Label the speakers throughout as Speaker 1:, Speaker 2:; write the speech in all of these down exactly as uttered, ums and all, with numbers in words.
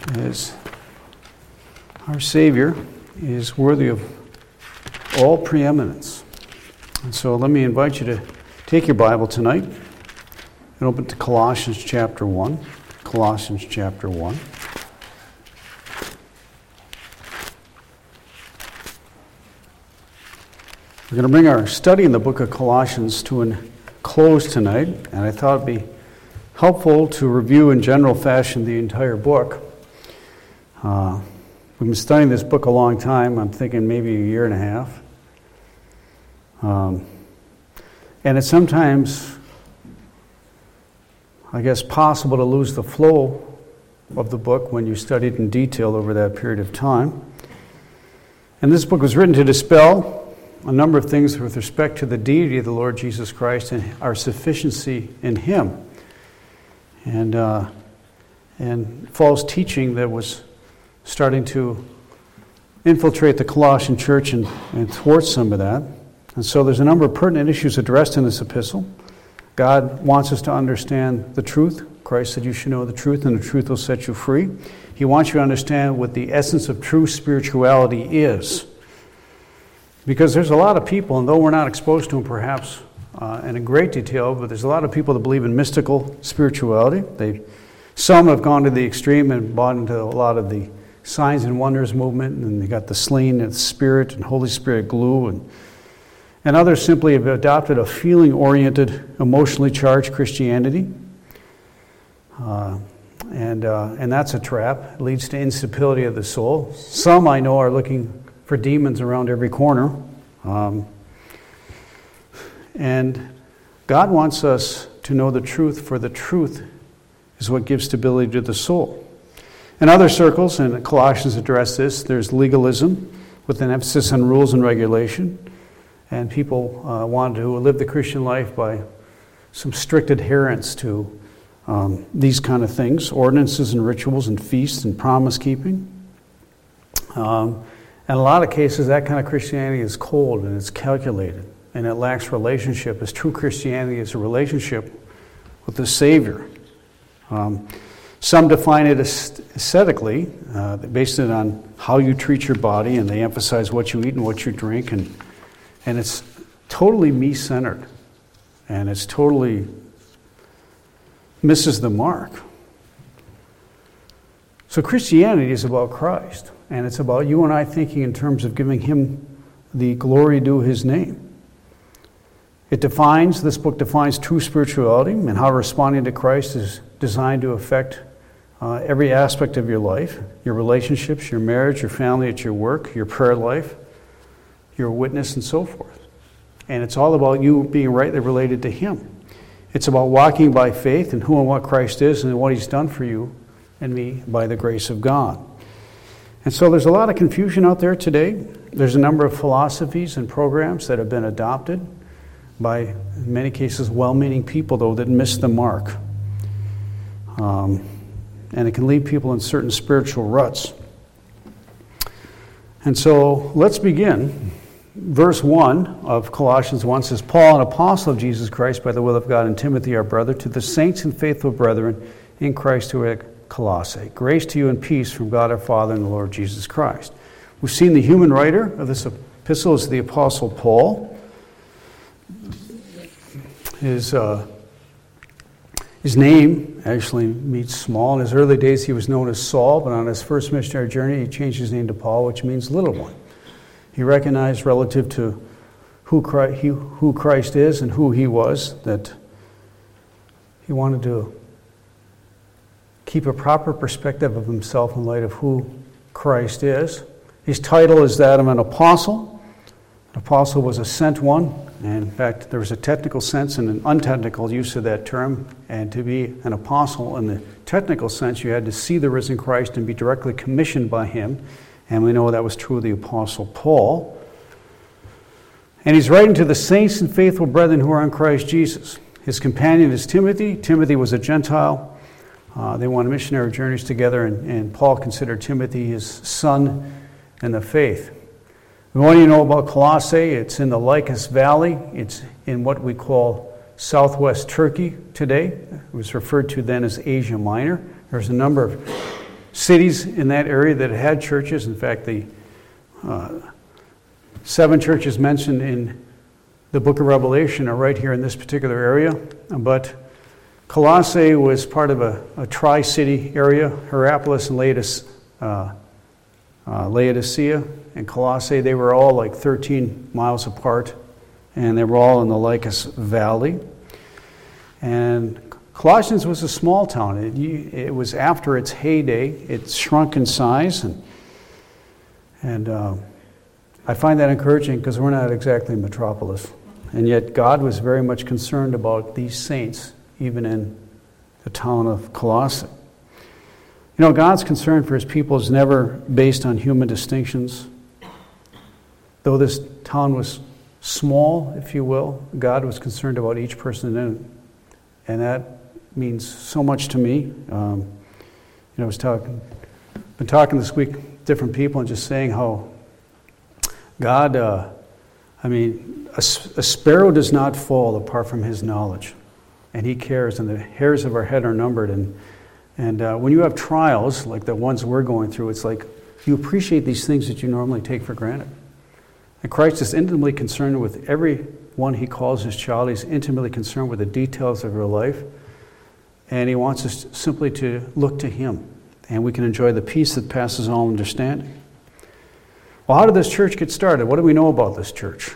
Speaker 1: as our Savior is worthy of all preeminence. And so let me invite you to take your Bible tonight and open to Colossians chapter one. Colossians chapter one. We're going to bring our study in the book of Colossians to a close tonight, and I thought it'd be helpful to review in general fashion the entire book. Uh, we've been studying this book a long time. I'm thinking maybe a year and a half. Um, and it's sometimes, I guess, possible to lose the flow of the book when you study it in detail over that period of time. And this book was written to dispel a number of things with respect to the deity of the Lord Jesus Christ and our sufficiency in Him. And uh, and false teaching that was starting to infiltrate the Colossian church and, and thwart some of that. And so there's a number of pertinent issues addressed in this epistle. God wants us to understand the truth. Christ said you should know the truth, and the truth will set you free. He wants you to understand what the essence of true spirituality is. Because there's a lot of people, and though we're not exposed to them perhaps uh, in a great detail, but there's a lot of people that believe in mystical spirituality. They, some have gone to the extreme and bought into a lot of the signs and wonders movement, and they got the slain and the Spirit and Holy Spirit glue, and and others simply have adopted a feeling-oriented, emotionally charged Christianity, uh, and uh, and that's a trap. It leads to instability of the soul. Some I know are looking for demons around every corner. Um, and God wants us to know the truth, for the truth is what gives stability to the soul. In other circles, and Colossians address this, there's legalism with an emphasis on rules and regulation. And people uh, want to live the Christian life by some strict adherence to um, these kind of things, ordinances and rituals and feasts and promise keeping. Um, In a lot of cases, that kind of Christianity is cold and it's calculated and it lacks relationship, as true Christianity is a relationship with the Savior. Um, some define it ascetically, uh, based it on how you treat your body, and they emphasize what you eat and what you drink, and and it's totally me-centered, and it's totally misses the mark. So Christianity is about Christ. And it's about you and I thinking in terms of giving Him the glory due His name. It defines, this book defines true spirituality, and how responding to Christ is designed to affect uh, every aspect of your life, your relationships, your marriage, your family, at your work, your prayer life, your witness, and so forth. And it's all about you being rightly related to Him. It's about walking by faith in who and what Christ is and what He's done for you and me by the grace of God. And so there's a lot of confusion out there today. There's a number of philosophies and programs that have been adopted by, in many cases, well-meaning people, though, that miss the mark. Um, and it can leave people in certain spiritual ruts. And so let's begin. Verse one of Colossians one says, Paul, an apostle of Jesus Christ by the will of God, and Timothy, our brother, to the saints and faithful brethren in Christ who are Colossae. Grace to you and peace from God our Father and the Lord Jesus Christ. We've seen the human writer of this epistle is the Apostle Paul. His, uh, his name actually means small. In his early days he was known as Saul, but on his first missionary journey he changed his name to Paul, which means little one. He recognized relative to who Christ, he, who Christ is and who he was, that he wanted to keep a proper perspective of himself in light of who Christ is. His title is that of an apostle. An apostle was a sent one. And in fact, there was a technical sense and an untechnical use of that term. And to be an apostle in the technical sense, you had to see the risen Christ and be directly commissioned by Him. And we know that was true of the Apostle Paul. And he's writing to the saints and faithful brethren who are in Christ Jesus. His companion is Timothy. Timothy was a Gentile. Uh, they went on missionary journeys together, and, and Paul considered Timothy his son in the faith. What do you know about Colossae? It's in the Lycus Valley. It's in what we call southwest Turkey today. It was referred to then as Asia Minor. There's a number of cities in that area that had churches. In fact, the uh, seven churches mentioned in the book of Revelation are right here in this particular area. But Colossae was part of a, a tri-city area. Hierapolis and Laodicea, uh, uh, Laodicea and Colossae, they were all like thirteen miles apart, and they were all in the Lycus Valley. And Colossians was a small town. It, it was after its heyday. It shrunk in size, and and uh, I find that encouraging because we're not exactly a metropolis. And yet God was very much concerned about these saints, even in the town of Colossae. You know, God's concern for his people is never based on human distinctions. Though this town was small, if you will, God was concerned about each person in it. And that means so much to me. Um, you know, I was talking, been talking this week with different people and just saying how God, uh, I mean, a, a sparrow does not fall apart from his knowledge. And he cares, and the hairs of our head are numbered. And and uh, when you have trials like the ones we're going through, it's like you appreciate these things that you normally take for granted. And Christ is intimately concerned with every one he calls his child. He's intimately concerned with the details of your life. And he wants us simply to look to him. And we can enjoy the peace that passes all understanding. Well, how did this church get started? What do we know about this church?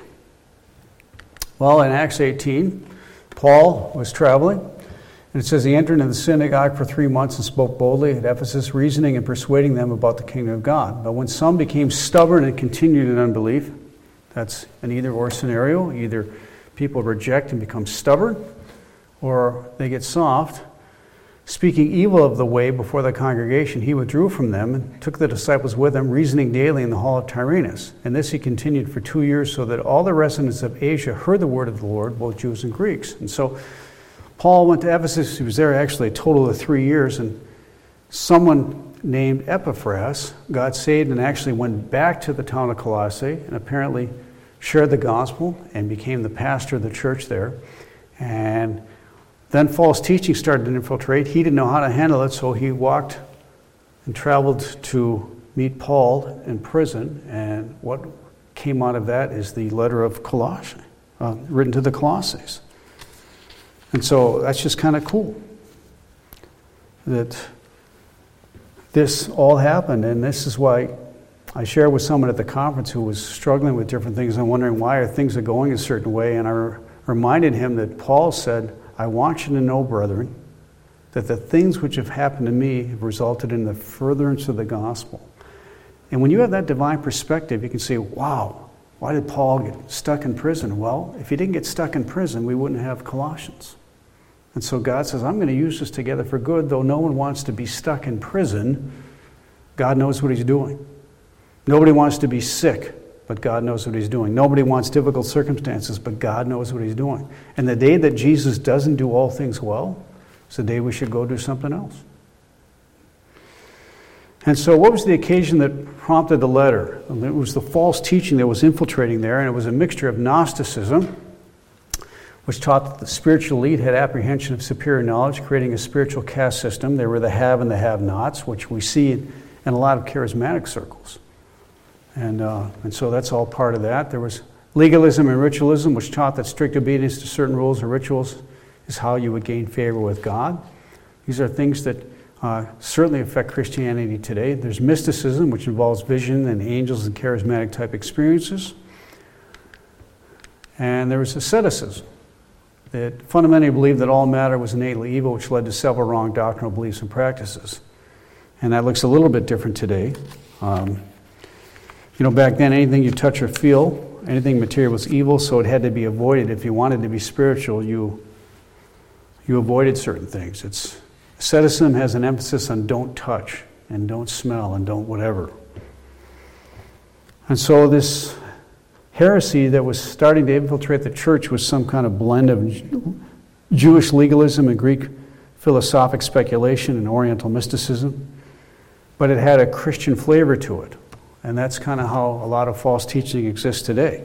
Speaker 1: Well, in Acts eighteen, Paul was traveling, and it says he entered into the synagogue for three months and spoke boldly at Ephesus, reasoning and persuading them about the kingdom of God. But when some became stubborn and continued in unbelief, that's an either-or scenario. Either people reject and become stubborn, or they get soft. Speaking evil of the way before the congregation, he withdrew from them and took the disciples with him, reasoning daily in the hall of Tyrannus. And this he continued for two years, so that all the residents of Asia heard the word of the Lord, both Jews and Greeks. And so Paul went to Ephesus. He was there actually a total of three years. And someone named Epaphras got saved and actually went back to the town of Colossae and apparently shared the gospel and became the pastor of the church there. And then false teaching started to infiltrate. He didn't know how to handle it, so he walked and traveled to meet Paul in prison. And what came out of that is the letter of Colossians, uh, written to the Colossians. And so that's just kind of cool that this all happened. And this is why I shared with someone at the conference who was struggling with different things and wondering why are things are going a certain way. And I re- reminded him that Paul said, I want you to know, brethren, that the things which have happened to me have resulted in the furtherance of the gospel. And when you have that divine perspective, you can say, wow, why did Paul get stuck in prison? Well, if he didn't get stuck in prison, we wouldn't have Colossians. And so God says, I'm going to use this together for good. Though no one wants to be stuck in prison, God knows what he's doing. Nobody wants to be sick, but God knows what he's doing. Nobody wants difficult circumstances, but God knows what he's doing. And the day that Jesus doesn't do all things well is the day we should go do something else. And so what was the occasion that prompted the letter? It was the false teaching that was infiltrating there, and it was a mixture of Gnosticism, which taught that the spiritual elite had apprehension of superior knowledge, creating a spiritual caste system. They were the have and the have-nots, which we see in a lot of charismatic circles. And uh, and so that's all part of that. There was legalism and ritualism, which taught that strict obedience to certain rules or rituals is how you would gain favor with God. These are things that uh, certainly affect Christianity today. There's mysticism, which involves vision and angels and charismatic type experiences. And there was asceticism, that fundamentally believed that all matter was innately evil, which led to several wrong doctrinal beliefs and practices. And that looks a little bit different today. Um, You know, back then, anything you touch or feel, anything material was evil, so it had to be avoided. If you wanted to be spiritual, you you avoided certain things. It's asceticism has an emphasis on don't touch and don't smell and don't whatever. And so this heresy that was starting to infiltrate the church was some kind of blend of Jewish legalism and Greek philosophic speculation and Oriental mysticism, but it had a Christian flavor to it. And that's kind of how a lot of false teaching exists today.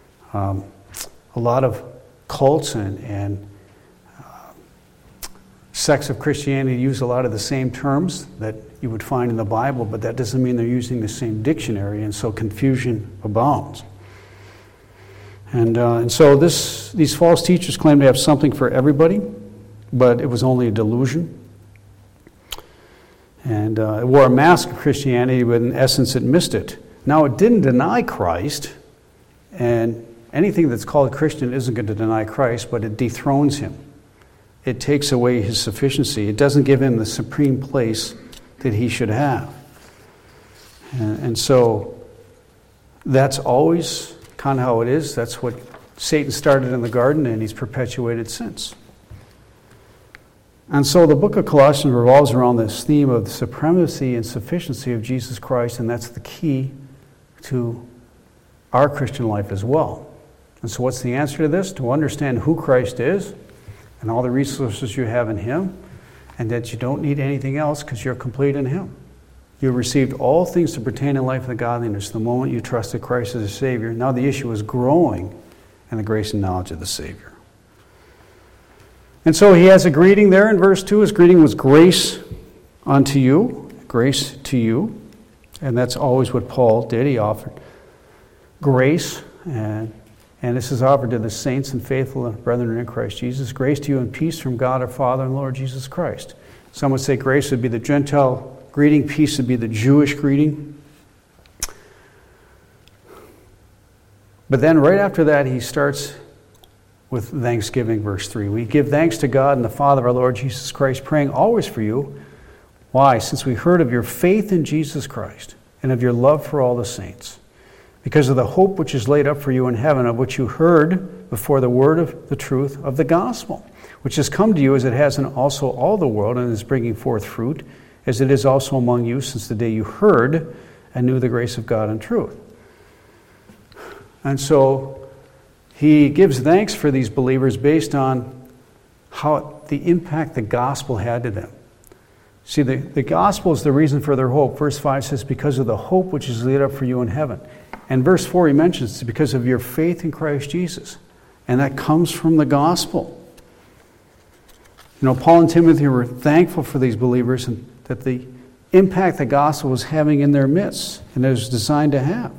Speaker 1: Um, a lot of cults and, and uh, sects of Christianity use a lot of the same terms that you would find in the Bible, but that doesn't mean they're using the same dictionary, and so confusion abounds. And, uh, and so this, these false teachers claim to have something for everybody, but it was only a delusion. And uh, it wore a mask of Christianity, but in essence it missed it. Now, it didn't deny Christ, and anything that's called Christian isn't going to deny Christ, but it dethrones him. It takes away his sufficiency. It doesn't give him the supreme place that he should have. And, and so that's always kind of how it is. That's what Satan started in the garden, and he's perpetuated since. And so the book of Colossians revolves around this theme of the supremacy and sufficiency of Jesus Christ, and that's the key to our Christian life as well. And so what's the answer to this? To understand who Christ is and all the resources you have in him, and that you don't need anything else because you're complete in him. You received all things to pertain in life and godliness the moment you trusted Christ as a Savior. Now the issue is growing in the grace and knowledge of the Savior. And so he has a greeting there in verse two. His greeting was grace unto you, grace to you. And that's always what Paul did. He offered grace, and, and this is offered to the saints and faithful brethren in Christ Jesus. Grace to you and peace from God our Father and Lord Jesus Christ. Some would say grace would be the Gentile greeting, peace would be the Jewish greeting. But then right after that, he starts with thanksgiving, verse three. We give thanks to God and the Father of our Lord Jesus Christ, praying always for you. Why? Since we heard of your faith in Jesus Christ and of your love for all the saints, because of the hope which is laid up for you in heaven, of which you heard before the word of the truth of the gospel, which has come to you as it has in also all the world, and is bringing forth fruit, as it is also among you since the day you heard and knew the grace of God and truth. And so he gives thanks for these believers based on how the impact the gospel had to them. See, the, the gospel is the reason for their hope. Verse five says, because of the hope which is laid up for you in heaven. And verse four, he mentions it's because of your faith in Christ Jesus. And that comes from the gospel. You know, Paul and Timothy were thankful for these believers and that the impact the gospel was having in their midst, and it was designed to have.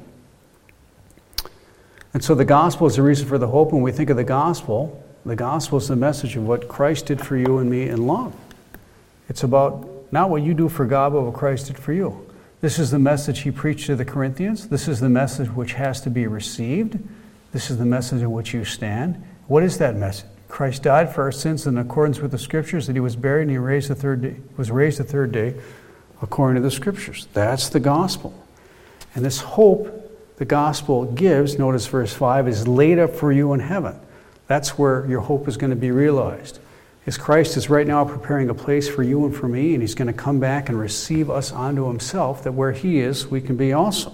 Speaker 1: And so the gospel is the reason for the hope. When we think of the gospel, the gospel is the message of what Christ did for you and me in love. It's about not what you do for God, but what Christ did for you. This is the message he preached to the Corinthians. This is the message which has to be received. This is the message in which you stand. What is that message? Christ died for our sins in accordance with the Scriptures, that he was buried and he raised the third day, was raised the third day according to the Scriptures. That's the gospel. And this hope the gospel gives, notice verse five, is laid up for you in heaven. That's where your hope is going to be realized. As Christ is right now preparing a place for you and for me, and he's going to come back and receive us onto himself, that where he is, we can be also.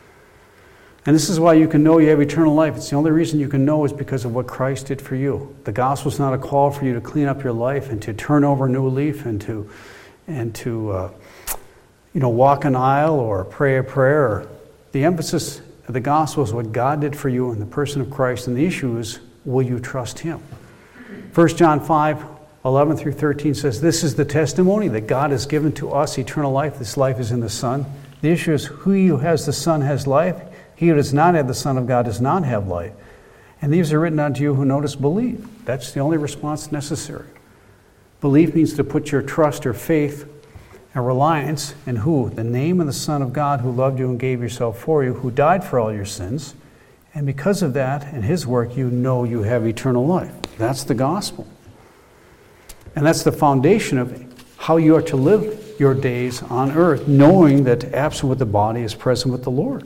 Speaker 1: And this is why you can know you have eternal life. It's the only reason you can know is because of what Christ did for you. The gospel is not a call for you to clean up your life and to turn over a new leaf and to, and to uh, you know, walk an aisle or pray a prayer. The emphasis of the gospel is what God did for you in the person of Christ, and the issue is, will you trust him? First John five, eleven through thirteen says, this is the testimony that God has given to us eternal life. This life is in the Son. The issue is, who has the Son has life. He who does not have the Son of God does not have life. And these are written unto you who notice believe. That's the only response necessary. Belief means to put your trust or faith and reliance in who? The name of the Son of God, who loved you and gave himself for you, who died for all your sins. And because of that and his work, you know you have eternal life. That's the gospel. And that's the foundation of how you are to live your days on earth, knowing that absent with the body is present with the Lord.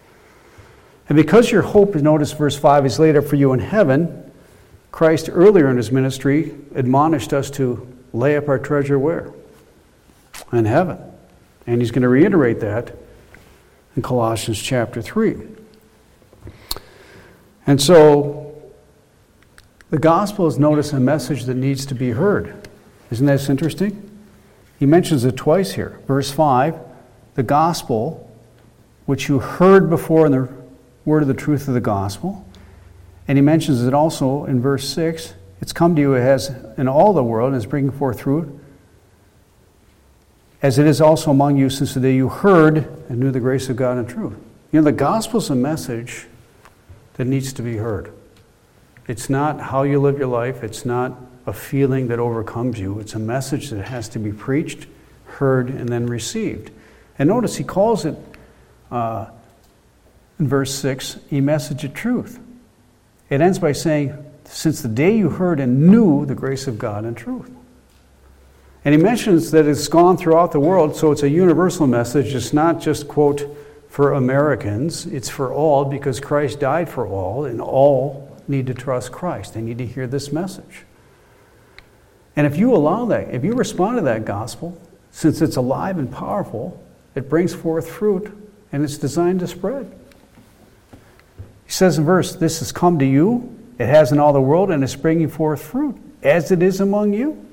Speaker 1: And because your hope, notice verse five, is laid up for you in heaven, Christ earlier in his ministry admonished us to lay up our treasure where? In heaven. And he's going to reiterate that in Colossians chapter three. And so the gospel is, notice, a message that needs to be heard. Isn't that interesting? He mentions it twice here. Verse five, the gospel, which you heard before in the word of the truth of the gospel. And he mentions it also in verse six, It's come to you as in all the world and is bringing forth fruit, as it is also among you since the day you heard and knew the grace of God and truth. You know, the gospel is a message that needs to be heard. It's not how you live your life. It's not a feeling that overcomes you. It's a message that has to be preached, heard, and then received. And notice he calls it, uh, in verse six, a message of truth. It ends by saying, since the day you heard and knew the grace of God and truth. And he mentions that it's gone throughout the world, so it's a universal message. It's not just, quote, for Americans. It's for all, because Christ died for all, and all need to trust Christ. They need to hear this message. And if you allow that, if you respond to that gospel, since it's alive and powerful, it brings forth fruit, and it's designed to spread. He says in verse, this has come to you, it has in all the world, and it's bringing forth fruit, as it is among you.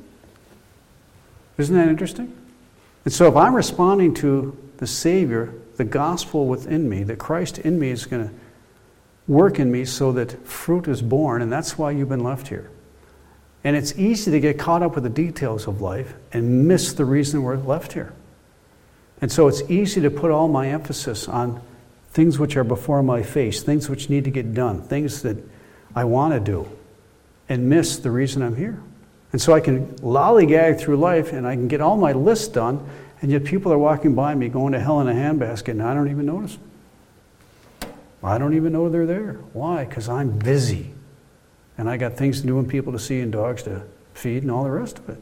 Speaker 1: Isn't that interesting? And so if I'm responding to the Savior, the gospel within me, that Christ in me is going to work in me so that fruit is born, and that's why you've been left here. And it's easy to get caught up with the details of life and miss the reason we're left here. And so it's easy to put all my emphasis on things which are before my face, things which need to get done, things that I want to do, and miss the reason I'm here. And so I can lollygag through life and I can get all my lists done, and yet people are walking by me going to hell in a handbasket and I don't even notice them. I don't even know they're there. Why? Because I'm busy. And I got things to do and people to see and dogs to feed and all the rest of it.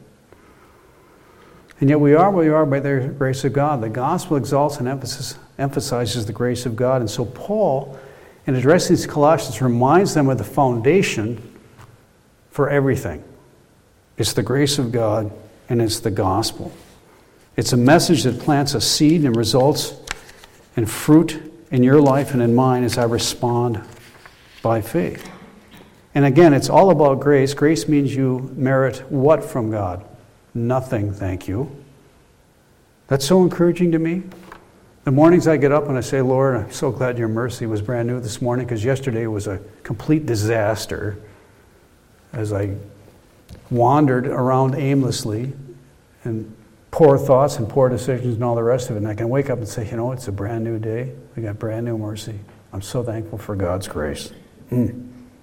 Speaker 1: And yet we are where we are by the grace of God. The gospel exalts and emphasis, emphasizes the grace of God. And so Paul, in addressing these Colossians, reminds them of the foundation for everything. It's the grace of God, and it's the gospel. It's a message that plants a seed and results in fruit in your life and in mine as I respond by faith. And again, it's all about grace. Grace means you merit what from God? Nothing, thank you. That's so encouraging to me. The mornings I get up and I say, Lord, I'm so glad your mercy was brand new this morning, because yesterday was a complete disaster as I wandered around aimlessly and poor thoughts and poor decisions and all the rest of it. And I can wake up and say, you know, it's a brand new day. We got brand new mercy. I'm so thankful for God's grace. Mm.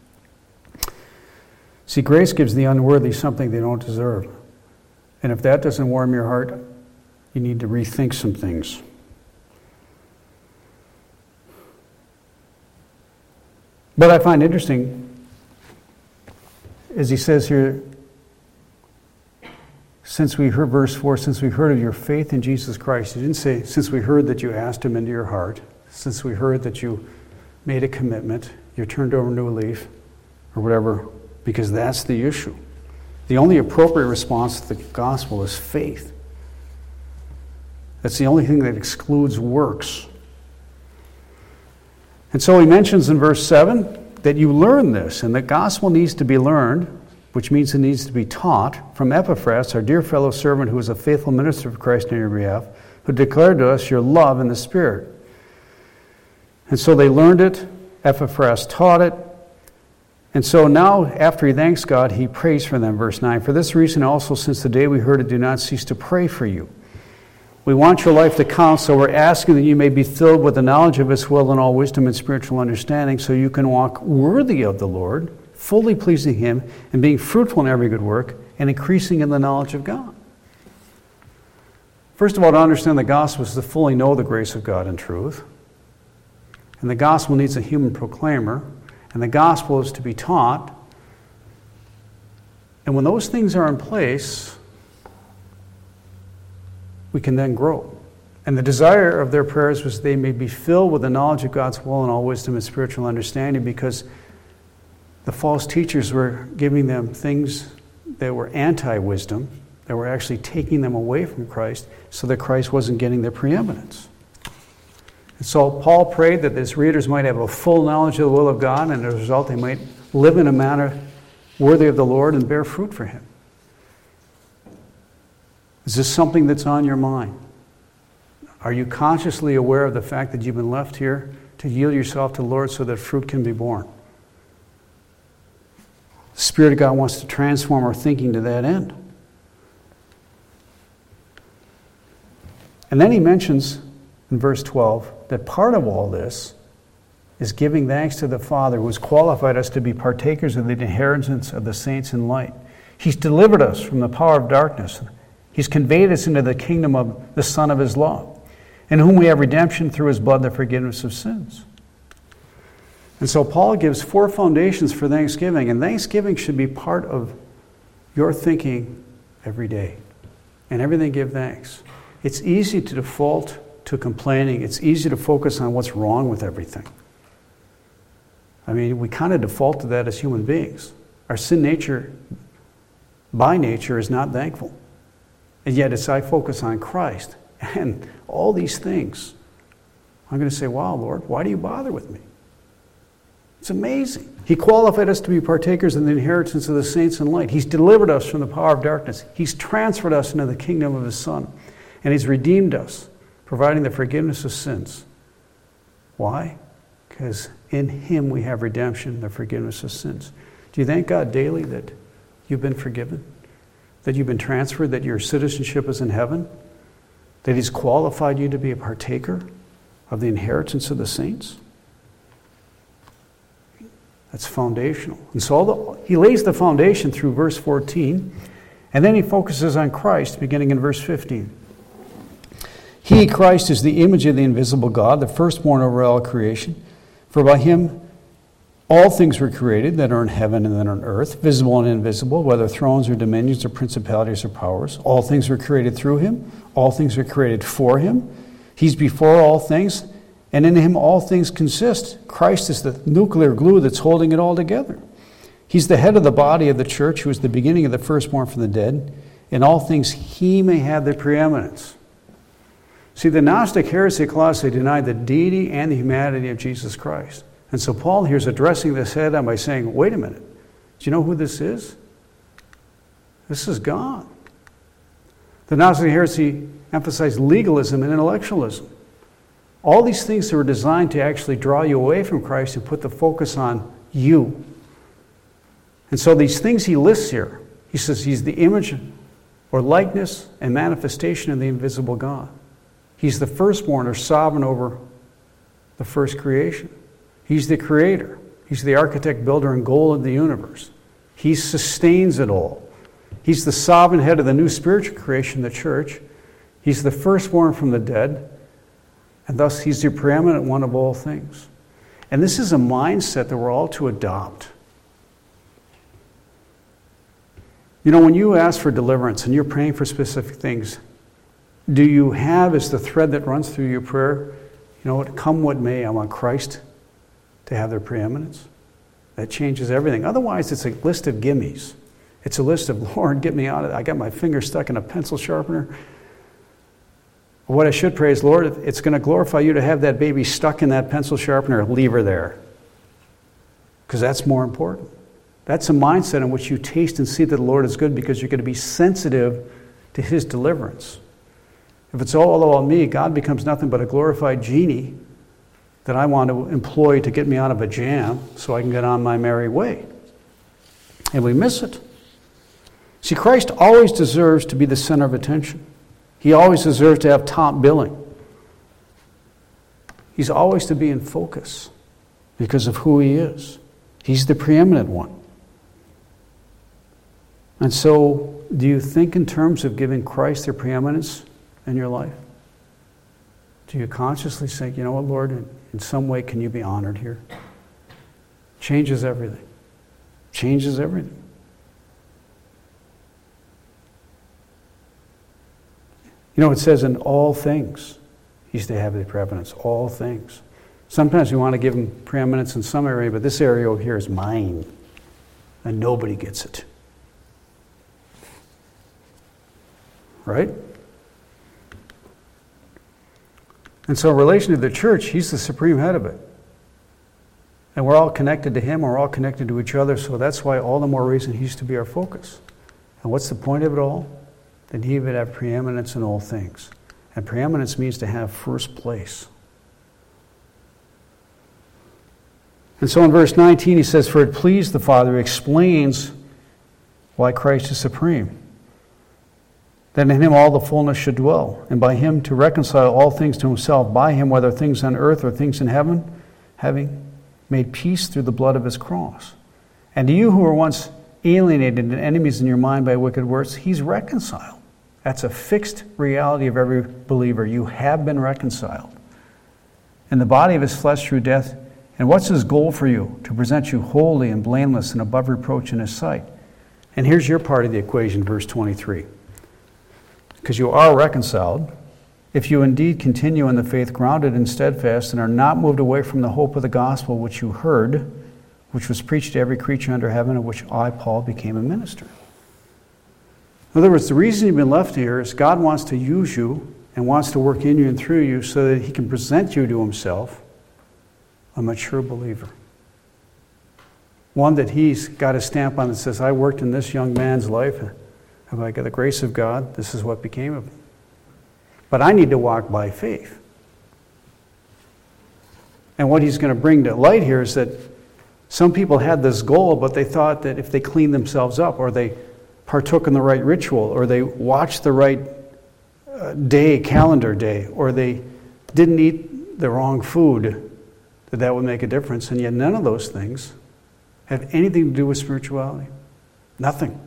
Speaker 1: See, grace gives the unworthy something they don't deserve. And if that doesn't warm your heart, you need to rethink some things. But I find interesting, as he says here, since we heard, verse four, since we heard of your faith in Jesus Christ. He didn't say, since we heard that you asked him into your heart, since we heard that you made a commitment, you turned over a new leaf, or whatever, because that's the issue. The only appropriate response to the gospel is faith. That's the only thing that excludes works. And so he mentions in verse seven that you learn this, and the gospel needs to be learned, which means it needs to be taught, from Epaphras, our dear fellow servant, who is a faithful minister of Christ on your behalf, who declared to us your love in the Spirit. And so they learned it, Epaphras taught it, and so now, after he thanks God, he prays for them, verse nine. For this reason also, since the day we heard it, do not cease to pray for you. We want your life to count, so we're asking that you may be filled with the knowledge of his will and all wisdom and spiritual understanding, so you can walk worthy of the Lord, fully pleasing him, and being fruitful in every good work, and increasing in the knowledge of God. First of all, to understand the gospel is to fully know the grace of God in truth. And the gospel needs a human proclaimer, and the gospel is to be taught. And when those things are in place, we can then grow. And the desire of their prayers was they may be filled with the knowledge of God's will and all wisdom and spiritual understanding, because the false teachers were giving them things that were anti-wisdom, that were actually taking them away from Christ, so that Christ wasn't getting their preeminence. And so Paul prayed that his readers might have a full knowledge of the will of God, and as a result they might live in a manner worthy of the Lord and bear fruit for him. Is this something that's on your mind? Are you consciously aware of the fact that you've been left here to yield yourself to the Lord so that fruit can be born? The Spirit of God wants to transform our thinking to that end. And then he mentions in verse twelve that part of all this is giving thanks to the Father who has qualified us to be partakers of the inheritance of the saints in light. He's delivered us from the power of darkness. He's conveyed us into the kingdom of the Son of his love, in whom we have redemption through his blood, the forgiveness of sins. And so Paul gives four foundations for thanksgiving, and thanksgiving should be part of your thinking every day. And everything give thanks. It's easy to default to complaining. It's easy to focus on what's wrong with everything. I mean, we kind of default to that as human beings. Our sin nature, by nature, is not thankful. And yet it's I focus on Christ and all these things. I'm going to say, wow, Lord, why do you bother with me? It's amazing. He qualified us to be partakers in the inheritance of the saints in light. He's delivered us from the power of darkness. He's transferred us into the kingdom of his Son. And he's redeemed us, providing the forgiveness of sins. Why? Because in him we have redemption, the forgiveness of sins. Do you thank God daily that you've been forgiven? That you've been transferred? That your citizenship is in heaven? That he's qualified you to be a partaker of the inheritance of the saints? That's foundational. And so all the, he lays the foundation through verse fourteen, and then he focuses on Christ, beginning in verse fifteen. He, Christ, is the image of the invisible God, the firstborn over all creation. For by him all things were created that are in heaven and that are on earth, visible and invisible, whether thrones or dominions or principalities or powers. All things were created through him. All things were created for him. He's before all things, and in him all things consist. Christ is the nuclear glue that's holding it all together. He's the head of the body of the church, who is the beginning of the firstborn from the dead. In all things he may have the preeminence. See, the Gnostic heresy clause, they denied the deity and the humanity of Jesus Christ. And so Paul here is addressing this head on by saying, wait a minute, do you know who this is? This is God. The Gnostic heresy emphasized legalism and intellectualism. All these things that were designed to actually draw you away from Christ and put the focus on you. And so these things he lists here, he says he's the image or likeness and manifestation of the invisible God. He's the firstborn or sovereign over the first creation. He's the creator. He's the architect, builder, and goal of the universe. He sustains it all. He's the sovereign head of the new spiritual creation, the church. He's the firstborn from the dead, and thus he's the preeminent one of all things. And this is a mindset that we're all to adopt. You know, when you ask for deliverance and you're praying for specific things, do you have as the thread that runs through your prayer, you know what, come what may, I want Christ to have their preeminence? That changes everything. Otherwise, it's a list of gimmies. It's a list of, Lord, get me out of it. I got my finger stuck in a pencil sharpener. What I should pray is, Lord, it's going to glorify you to have that baby stuck in that pencil sharpener. Leave her there. Because that's more important. That's a mindset in which you taste and see that the Lord is good, because you're going to be sensitive to his deliverance. If it's all about me, God becomes nothing but a glorified genie that I want to employ to get me out of a jam so I can get on my merry way. And we miss it. See, Christ always deserves to be the center of attention. He always deserves to have top billing. He's always to be in focus because of who he is. He's the preeminent one. And so, do you think in terms of giving Christ the preeminence in your life? Do you consciously say, you know what, Lord, in, in some way can you be honored here? Changes everything. Changes everything. You know, it says in all things, he's to have the preeminence. All things. Sometimes we want to give him preeminence in some area, but this area over here is mine. And nobody gets it. Right? And so in relation to the church, he's the supreme head of it. And we're all connected to him, we're all connected to each other, so that's why all the more reason he's to be our focus. And what's the point of it all? That he would have preeminence in all things. And preeminence means to have first place. And so in verse nineteen he says, for it pleased the Father, he explains why Christ is supreme. That in him all the fullness should dwell, and by him to reconcile all things to himself, by him, whether things on earth or things in heaven, having made peace through the blood of his cross. And to you who were once alienated and enemies in your mind by wicked works, he's reconciled. That's a fixed reality of every believer. You have been reconciled. In the body of his flesh through death. And what's his goal for you? To present you holy and blameless and above reproach in his sight. And here's your part of the equation, verse twenty-three. Because you are reconciled, if you indeed continue in the faith, grounded and steadfast, and are not moved away from the hope of the gospel which you heard, which was preached to every creature under heaven, of which I, Paul, became a minister. In other words, the reason you've been left here is God wants to use you and wants to work in you and through you so that he can present you to himself, a mature believer. One that he's got a stamp on that says, I worked in this young man's life, and by the grace of God, this is what became of him. But I need to walk by faith. And what he's going to bring to light here is that some people had this goal, but they thought that if they cleaned themselves up, or they partook in the right ritual, or they watched the right uh, day, calendar day, or they didn't eat the wrong food, that that would make a difference. And yet none of those things have anything to do with spirituality. Nothing.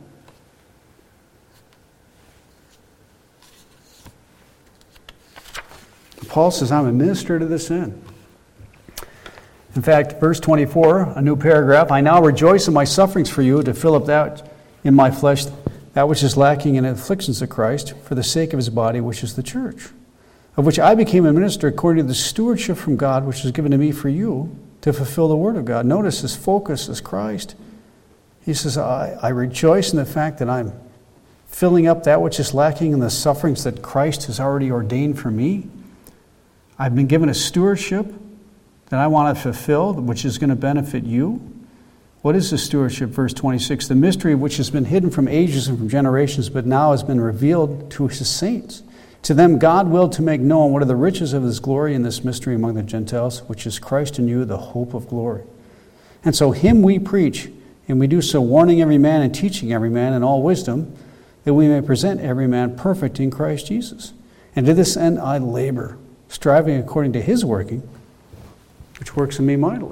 Speaker 1: Paul says, I'm a minister to this end. In fact, verse twenty-four, a new paragraph, I now rejoice in my sufferings for you, to fill up that in my flesh, that which is lacking in the afflictions of Christ, for the sake of his body, which is the church, of which I became a minister according to the stewardship from God, which was given to me for you, to fulfill the word of God. Notice his focus is Christ. He says, I, I rejoice in the fact that I'm filling up that which is lacking in the sufferings that Christ has already ordained for me. I've been given a stewardship that I want to fulfill, which is going to benefit you. What is the stewardship? Verse twenty-six, the mystery which has been hidden from ages and from generations, but now has been revealed to his saints. To them God willed to make known what are the riches of his glory in this mystery among the Gentiles, which is Christ in you, the hope of glory. And so him we preach, and we do so warning every man and teaching every man in all wisdom, that we may present every man perfect in Christ Jesus. And to this end I labor, striving according to his working, which works in me mightily.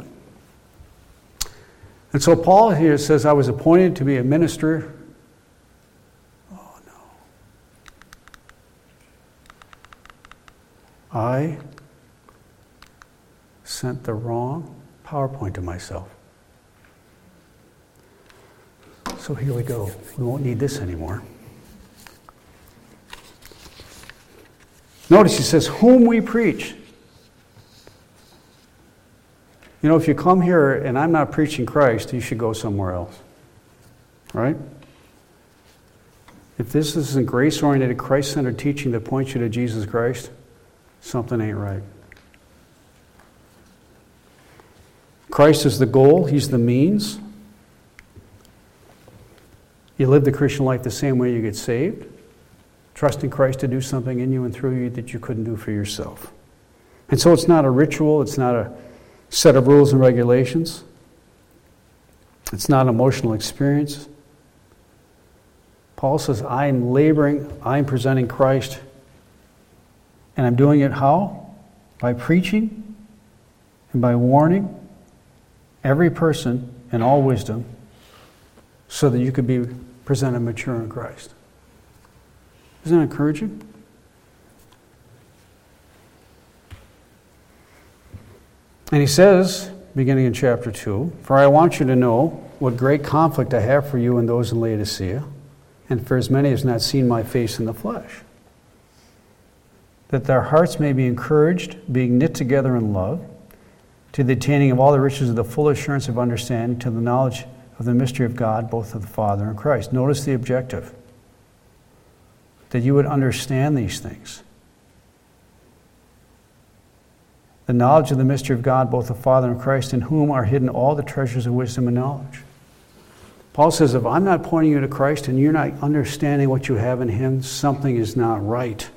Speaker 1: And so Paul here says, I was appointed to be a minister. Oh no. I sent the wrong PowerPoint to myself. So here we go. We won't need this anymore. Notice he says, whom we preach. You know, if you come here and I'm not preaching Christ, you should go somewhere else. Right? If this isn't grace-oriented, Christ-centered teaching that points you to Jesus Christ, something ain't right. Christ is the goal. He's the means. You live the Christian life the same way you get saved. Trusting Christ to do something in you and through you that you couldn't do for yourself. And so it's not a ritual. It's not a set of rules and regulations. It's not an emotional experience. Paul says, I am laboring, I am presenting Christ, and I'm doing it how? By preaching and by warning every person in all wisdom so that you could be presented mature in Christ. Isn't that encouraging? And he says, beginning in chapter two, for I want you to know what great conflict I have for you and those in Laodicea, and for as many as have not seen my face in the flesh, that their hearts may be encouraged, being knit together in love, to the attaining of all the riches of the full assurance of understanding, to the knowledge of the mystery of God, both of the Father and Christ. Notice the objective, that you would understand these things. The knowledge of the mystery of God, both the Father and Christ, in whom are hidden all the treasures of wisdom and knowledge. Paul says, if I'm not pointing you to Christ and you're not understanding what you have in him, something is not right.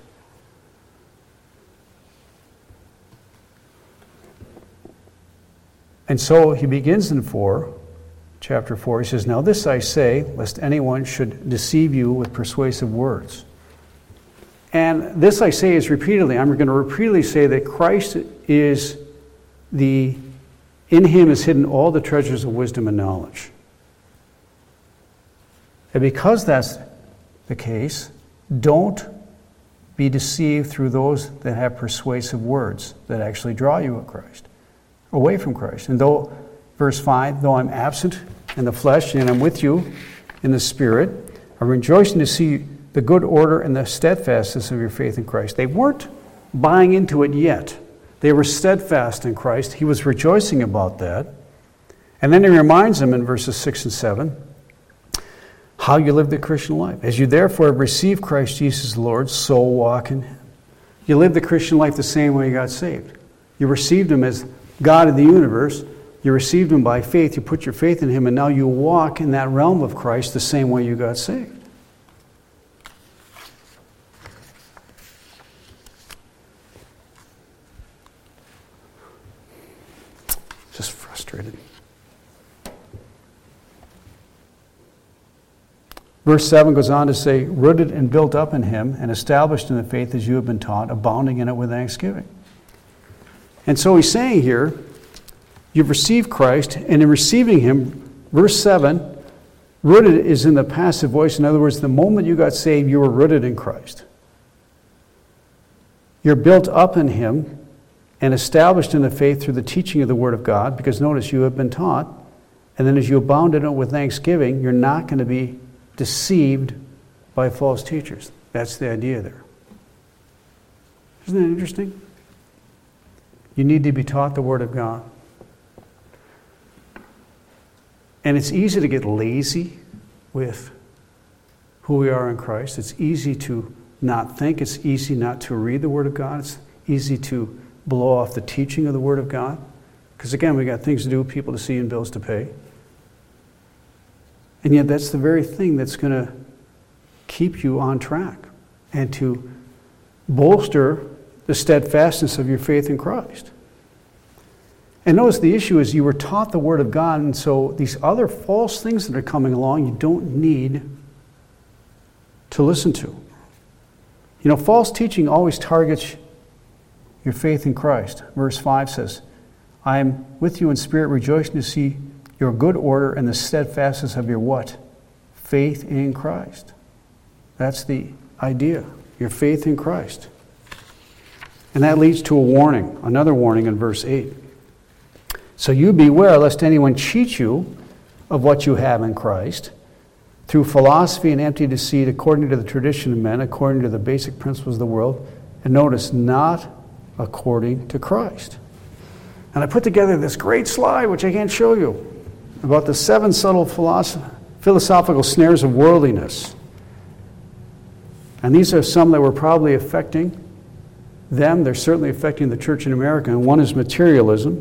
Speaker 1: And so he begins in four, chapter four. He says, "Now this I say, lest anyone should deceive you with persuasive words." And this I say is repeatedly. I'm going to repeatedly say that Christ is the, in him is hidden all the treasures of wisdom and knowledge. And because that's the case, don't be deceived through those that have persuasive words that actually draw you to Christ, away from Christ. And though, verse five, though I'm absent in the flesh and I'm with you in the spirit, I'm rejoicing to see the good order and the steadfastness of your faith in Christ. They weren't buying into it yet. They were steadfast in Christ. He was rejoicing about that. And then he reminds them in verses six and seven, how you live the Christian life. As you therefore have received Christ Jesus the Lord, so walk in him. You live the Christian life the same way you got saved. You received him as God of the universe. You received him by faith. You put your faith in him, and now you walk in that realm of Christ the same way you got saved. Just frustrated. Verse seven goes on to say, rooted and built up in him and established in the faith as you have been taught, abounding in it with thanksgiving. And so he's saying here, you've received Christ, and in receiving him, verse seven, rooted is in the passive voice. In other words, the moment you got saved, you were rooted in Christ. You're built up in him and established in the faith through the teaching of the Word of God, because notice, you have been taught, and then as you abound in it with thanksgiving, you're not going to be deceived by false teachers. That's the idea there. Isn't that interesting? You need to be taught the Word of God. And it's easy to get lazy with who we are in Christ. It's easy to not think. It's easy not to read the Word of God. It's easy to blow off the teaching of the Word of God. Because again, we got things to do, people to see, and bills to pay. And yet that's the very thing that's going to keep you on track and to bolster the steadfastness of your faith in Christ. And notice the issue is you were taught the Word of God, and so these other false things that are coming along, you don't need to listen to. You know, false teaching always targets your faith in Christ. Verse five says, I am with you in spirit, rejoicing to see your good order and the steadfastness of your what? Faith in Christ. That's the idea, your faith in Christ. And that leads to a warning, another warning in verse eight. So you beware lest anyone cheat you of what you have in Christ through philosophy and empty deceit, according to the tradition of men, according to the basic principles of the world, and notice, not according to Christ. And I put together this great slide, which I can't show you, about the seven subtle philosoph- philosophical snares of worldliness. And these are some that were probably affecting them. They're certainly affecting the church in America. And one is materialism,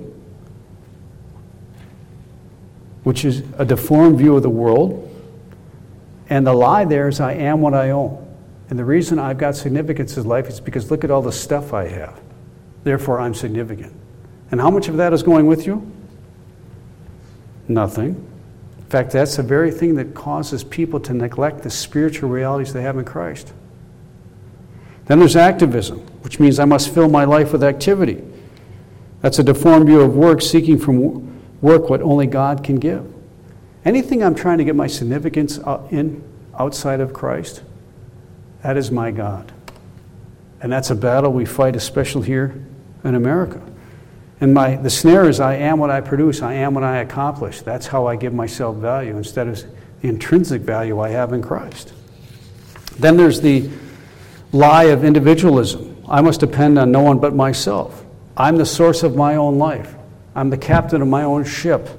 Speaker 1: which is a deformed view of the world. And the lie there is, I am what I own. And the reason I've got significance in life is because look at all the stuff I have. Therefore, I'm significant. And how much of that is going with you? Nothing. In fact, that's the very thing that causes people to neglect the spiritual realities they have in Christ. Then there's activism, which means I must fill my life with activity. That's a deformed view of work, seeking from work what only God can give. Anything I'm trying to get my significance in outside of Christ, that is my God. And that's a battle we fight, especially here in America. And my the snare is, I am what I produce, I am what I accomplish. That's how I give myself value instead of the intrinsic value I have in Christ. Then there's the lie of individualism. I must depend on no one but myself. I'm the source of my own life. I'm the captain of my own ship.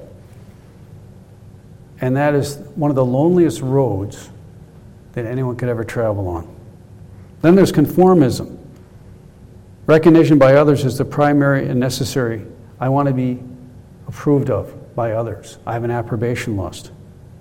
Speaker 1: And that is one of the loneliest roads that anyone could ever travel on. Then there's conformism. Recognition by others is the primary and necessary. I want to be approved of by others. I have an approbation lust.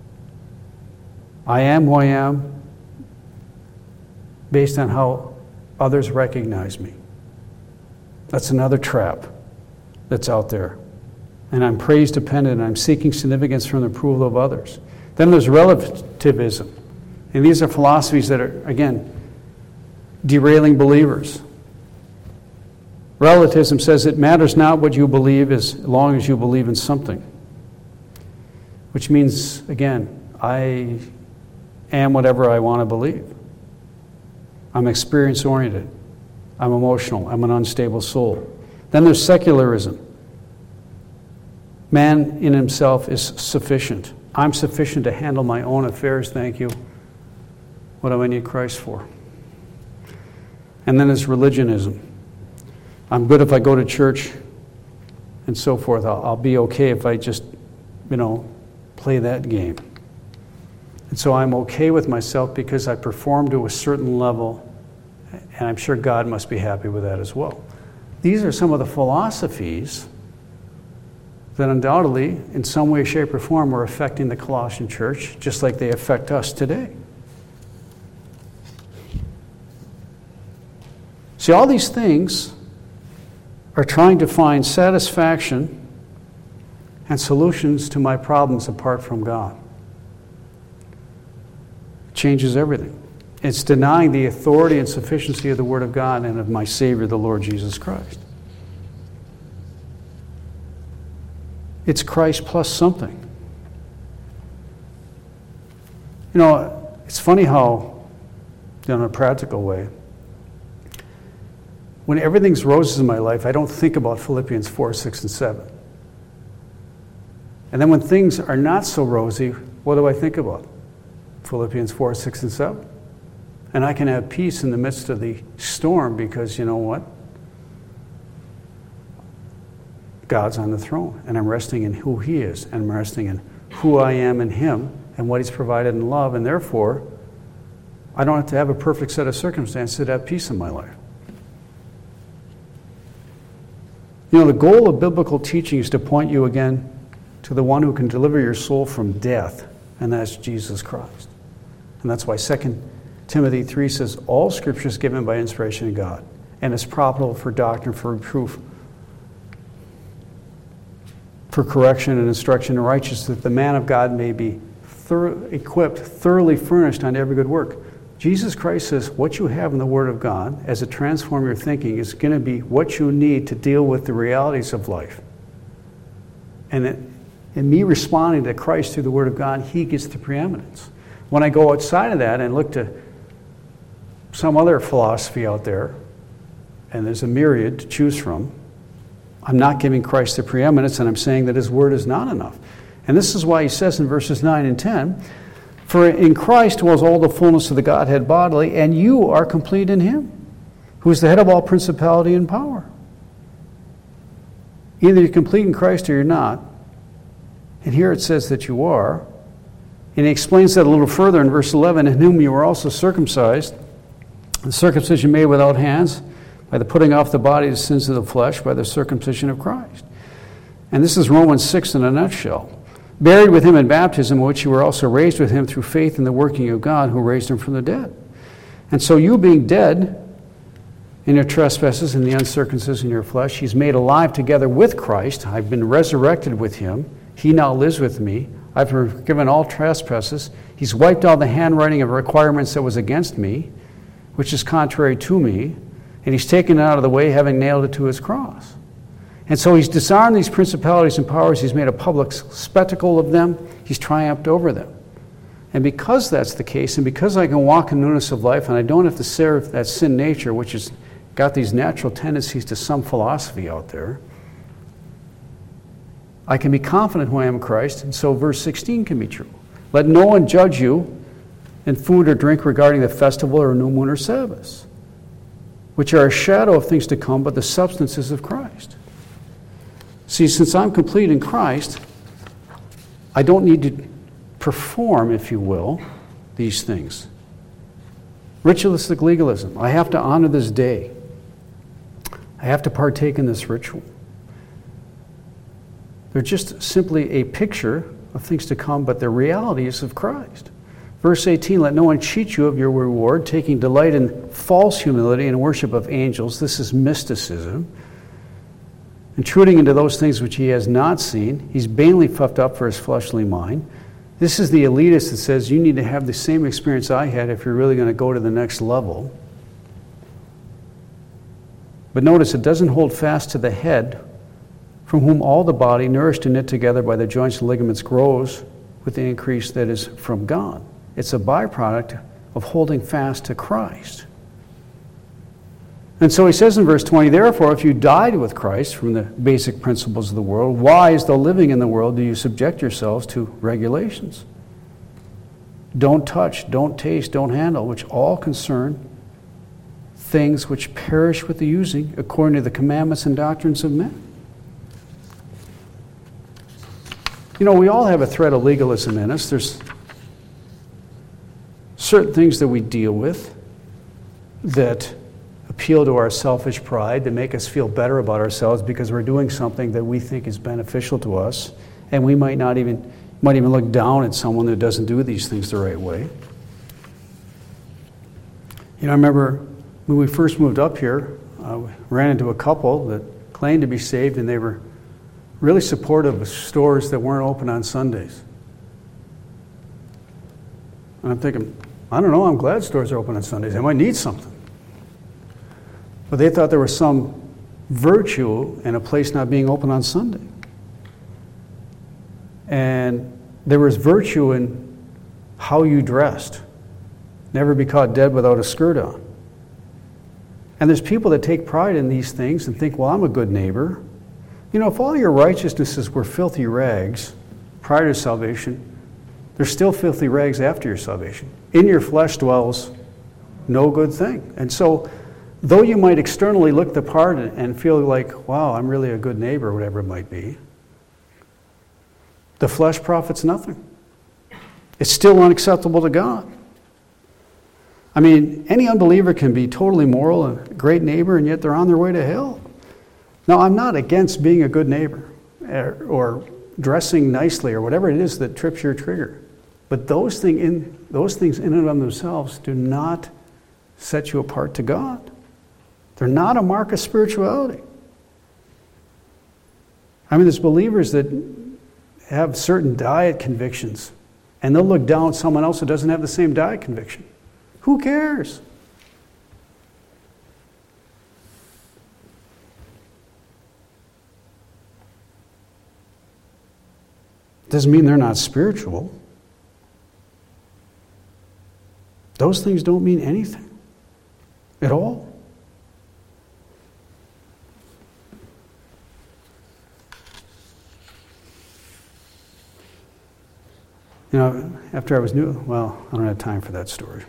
Speaker 1: I am who I am based on how others recognize me. That's another trap that's out there. and I'm praise dependent, and I'm seeking significance from the approval of others. Then there's relativism. And these are philosophies that are, again, derailing believers. Relativism says it matters not what you believe as long as you believe in something. Which means, again, I am whatever I want to believe. I'm experience-oriented. I'm emotional. I'm an unstable soul. Then there's secularism. Man in himself is sufficient. I'm sufficient to handle my own affairs, thank you. What do I need Christ for? And then there's religionism. I'm good if I go to church and so forth. I'll, I'll be okay if I just, you know, play that game. And so I'm okay with myself because I perform to a certain level, and I'm sure God must be happy with that as well. These are some of the philosophies that undoubtedly, in some way, shape, or form, are affecting the Colossian church, just like they affect us today. See, all these things are trying to find satisfaction and solutions to my problems apart from God. It changes everything. It's denying the authority and sufficiency of the Word of God and of my Savior, the Lord Jesus Christ. It's Christ plus something. You know, it's funny how, in a practical way, when everything's roses in my life, I don't think about Philippians four, six, and seven. And then when things are not so rosy, what do I think about? Philippians four, six, and seven. And I can have peace in the midst of the storm because, you know what? God's on the throne, and I'm resting in who He is, and I'm resting in who I am in Him and what He's provided in love, and therefore, I don't have to have a perfect set of circumstances to have peace in my life. You know, the goal of biblical teaching is to point you again to the one who can deliver your soul from death, and that's Jesus Christ. And that's why Second Timothy three says, all Scripture is given by inspiration of God, and is profitable for doctrine, for reproof, for correction and instruction in righteousness, that the man of God may be thorough, equipped, thoroughly furnished unto every good work. Jesus Christ says what you have in the Word of God as it transforms your thinking is going to be what you need to deal with the realities of life. And it, in me responding to Christ through the Word of God, He gets the preeminence. When I go outside of that and look to some other philosophy out there, and there's a myriad to choose from, I'm not giving Christ the preeminence, and I'm saying that His Word is not enough. And this is why He says in verses nine and ten, for in Christ dwells all the fullness of the Godhead bodily, and you are complete in Him, who is the head of all principality and power. Either you're complete in Christ or you're not. And here it says that you are. And He explains that a little further in verse eleven, in whom you were also circumcised, the circumcision made without hands, by the putting off the body of the sins of the flesh, by the circumcision of Christ. And this is Romans six in a nutshell. Buried with Him in baptism, in which you were also raised with Him through faith in the working of God, who raised Him from the dead. And so you being dead in your trespasses and the uncircumcision in your flesh, He's made alive together with Christ. I've been resurrected with Him. He now lives with me. I've forgiven all trespasses. He's wiped all the handwriting of requirements that was against me, which is contrary to me. And He's taken it out of the way, having nailed it to His cross. And so He's disarmed these principalities and powers. He's made a public spectacle of them. He's triumphed over them. And because that's the case, and because I can walk in newness of life, and I don't have to serve that sin nature, which has got these natural tendencies to some philosophy out there, I can be confident who I am in Christ, and so verse sixteen can be true. Let no one judge you in food or drink regarding the festival or new moon or Sabbath, which are a shadow of things to come, but the substances of Christ. See, since I'm complete in Christ, I don't need to perform, if you will, these things. Ritualistic legalism. I have to honor this day. I have to partake in this ritual. They're just simply a picture of things to come, but the realities of Christ. Verse eighteen, let no one cheat you of your reward, taking delight in false humility and worship of angels. This is mysticism. intruding into those things which he has not seen. He's vainly puffed up for his fleshly mind. This is the elitist that says you need to have the same experience I had if you're really going to go to the next level. But notice it doesn't hold fast to the head, from whom all the body, nourished and knit together by the joints and ligaments, grows with the increase that is from God. It's a byproduct of holding fast to Christ. And so he says in verse twenty, therefore, if you died with Christ from the basic principles of the world, why, as though living in the world, do you subject yourselves to regulations? Don't touch, don't taste, don't handle, which all concern things which perish with the using, according to the commandments and doctrines of men. You know, we all have a thread of legalism in us. There's certain things that we deal with that appeal to our selfish pride, that make us feel better about ourselves because we're doing something that we think is beneficial to us, and we might not even might even look down at someone that doesn't do these things the right way. You know, I remember when we first moved up here, uh, we ran into a couple that claimed to be saved, and they were really supportive of stores that weren't open on Sundays. And I'm thinking, I don't know, I'm glad stores are open on Sundays. I might need something. But they thought there was some virtue in a place not being open on Sunday. And there was virtue in how you dressed. Never be caught dead without a skirt on. And there's people that take pride in these things and think, well, I'm a good neighbor. You know, if all your righteousnesses were filthy rags prior to salvation, they're still filthy rags after your salvation. In your flesh dwells no good thing. And so, though you might externally look the part and feel like, wow, I'm really a good neighbor, whatever it might be, the flesh profits nothing. It's still unacceptable to God. I mean, any unbeliever can be totally moral and a great neighbor, and yet they're on their way to hell. Now, I'm not against being a good neighbor or, or dressing nicely or whatever it is that trips your trigger. But those, thing in, those things in and of themselves do not set you apart to God. They're not a mark of spirituality. I mean, there's believers that have certain diet convictions, and they'll look down at someone else who doesn't have the same diet conviction. Who cares? Doesn't mean they're not spiritual. Those things don't mean anything at all. You know, after I was new, well, I don't have time for that story.